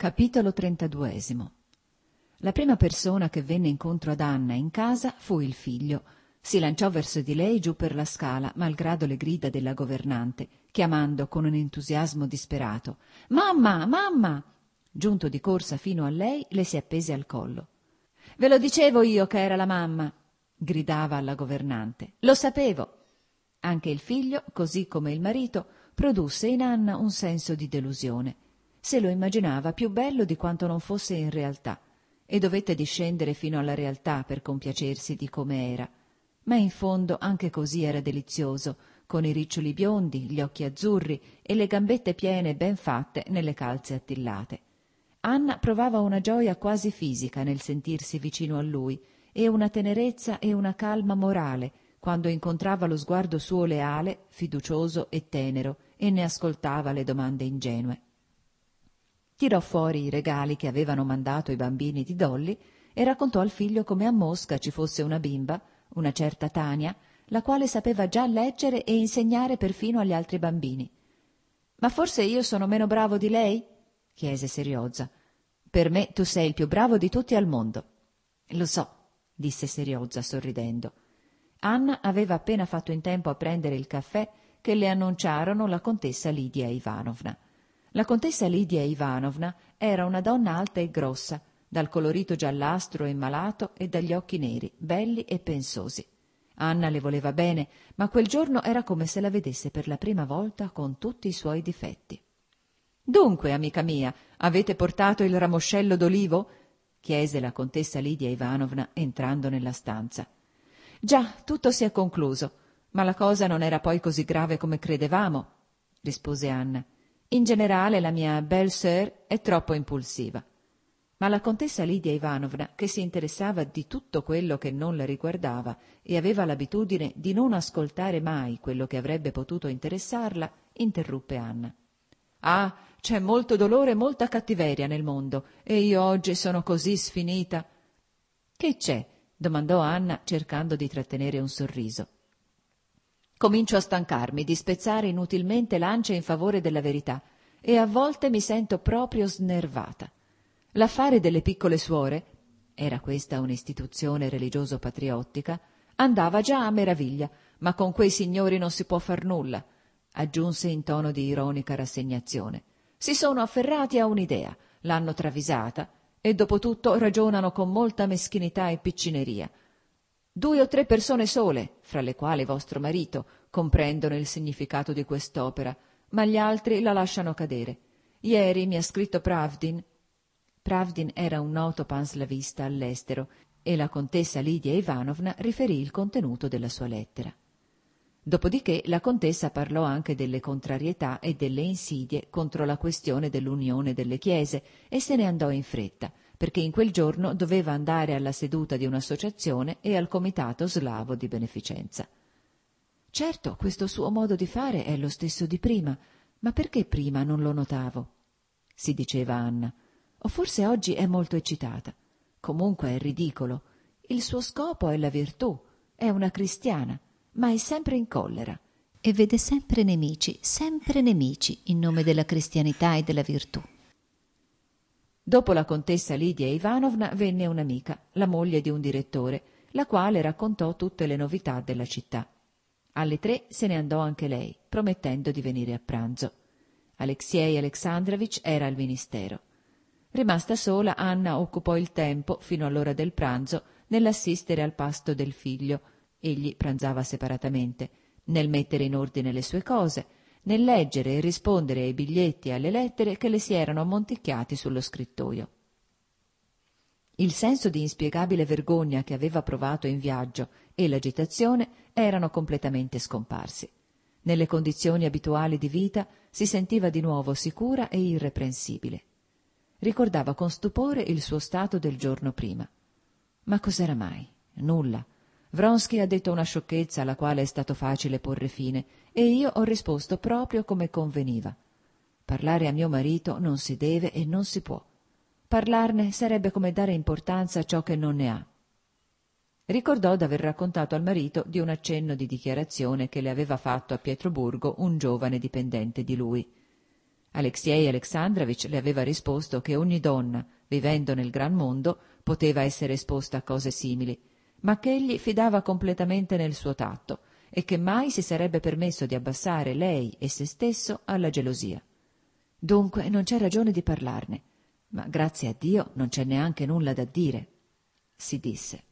Capitolo 32. La prima persona che venne incontro ad Anna in casa fu il figlio. Si lanciò verso di lei giù per la scala, malgrado le grida della governante, chiamando con un entusiasmo disperato: «Mamma, mamma!» Giunto di corsa fino a lei, le si appese al collo. «Ve lo dicevo io che era la mamma!» gridava alla governante. «Lo sapevo!» Anche il figlio, così come il marito, produsse in Anna un senso di delusione. Se lo immaginava più bello di quanto non fosse in realtà, e dovette discendere fino alla realtà per compiacersi di come era. Ma in fondo anche così era delizioso, con i riccioli biondi, gli occhi azzurri e le gambette piene ben fatte nelle calze attillate. Anna provava una gioia quasi fisica nel sentirsi vicino a lui, e una tenerezza e una calma morale quando incontrava lo sguardo suo leale, fiducioso e tenero, e ne ascoltava le domande ingenue. Tirò fuori i regali che avevano mandato i bambini di Dolly e raccontò al figlio come a Mosca ci fosse una bimba, una certa Tania, la quale sapeva già leggere e insegnare perfino agli altri bambini. «Ma forse io sono meno bravo di lei?» chiese Seriozza. «Per me tu sei il più bravo di tutti al mondo». «Lo so», disse Seriozza sorridendo. Anna aveva appena fatto in tempo a prendere il caffè che le annunciarono la contessa Lidia Ivanovna. La contessa Lidia Ivanovna era una donna alta e grossa, dal colorito giallastro e malato e dagli occhi neri, belli e pensosi. Anna le voleva bene, ma quel giorno era come se la vedesse per la prima volta con tutti i suoi difetti. «Dunque, amica mia, avete portato il ramoscello d'olivo?» chiese la contessa Lidia Ivanovna entrando nella stanza. «Già, tutto si è concluso, ma la cosa non era poi così grave come credevamo», rispose Anna. «In generale la mia belle-sœur è troppo impulsiva». Ma la contessa Lidia Ivanovna, che si interessava di tutto quello che non la riguardava e aveva l'abitudine di non ascoltare mai quello che avrebbe potuto interessarla, interruppe Anna. «Ah, c'è molto dolore e molta cattiveria nel mondo, e io oggi sono così sfinita». «Che c'è?» domandò Anna, cercando di trattenere un sorriso. «Comincio a stancarmi di spezzare inutilmente lance in favore della verità e a volte mi sento proprio snervata. L'affare delle piccole suore» era questa un'istituzione religioso-patriottica, «andava già a meraviglia, ma con quei signori non si può far nulla», aggiunse in tono di ironica rassegnazione. «Si sono afferrati a un'idea, l'hanno travisata e dopo tutto ragionano con molta meschinità e piccineria. 2 o 3 persone sole, fra le quali vostro marito, comprendono il significato di quest'opera, ma gli altri la lasciano cadere. Ieri mi ha scritto Pravdin». Pravdin era un noto panslavista all'estero e la contessa Lidia Ivanovna riferì il contenuto della sua lettera. Dopodiché la contessa parlò anche delle contrarietà e delle insidie contro la questione dell'unione delle chiese e se ne andò in fretta, perché in quel giorno doveva andare alla seduta di un'associazione e al comitato slavo di beneficenza. «Certo, questo suo modo di fare è lo stesso di prima, ma perché prima non lo notavo?» si diceva Anna. «O forse oggi è molto eccitata. Comunque è ridicolo. Il suo scopo è la virtù, è una cristiana, ma è sempre in collera e vede sempre nemici in nome della cristianità e della virtù». Dopo la contessa Lidia Ivanovna venne un'amica, la moglie di un direttore, la quale raccontò tutte le novità della città. Alle 3 se ne andò anche lei, promettendo di venire a pranzo. Aleksej Aleksandrovich era al ministero. Rimasta sola, Anna occupò il tempo, fino all'ora del pranzo, nell'assistere al pasto del figlio. Egli pranzava separatamente, nel mettere in ordine le sue cose, nel leggere e rispondere ai biglietti e alle lettere che le si erano ammonticchiati sullo scrittoio. Il senso di inspiegabile vergogna che aveva provato in viaggio e l'agitazione erano completamente scomparsi. Nelle condizioni abituali di vita si sentiva di nuovo sicura e irreprensibile. Ricordava con stupore il suo stato del giorno prima. Ma cos'era mai? Nulla. Vronsky ha detto una sciocchezza alla quale è stato facile porre fine e io ho risposto proprio come conveniva. Parlare a mio marito non si deve e non si può. Parlarne sarebbe come dare importanza a ciò che non ne ha. Ricordò d'aver raccontato al marito di un accenno di dichiarazione che le aveva fatto a Pietroburgo un giovane dipendente di lui. Aleksej Aleksandrovich le aveva risposto che ogni donna, vivendo nel gran mondo, poteva essere esposta a cose simili, ma che egli fidava completamente nel suo tatto e che mai si sarebbe permesso di abbassare lei e se stesso alla gelosia. Dunque non c'è ragione di parlarne, ma grazie a Dio non c'è neanche nulla da dire, si disse.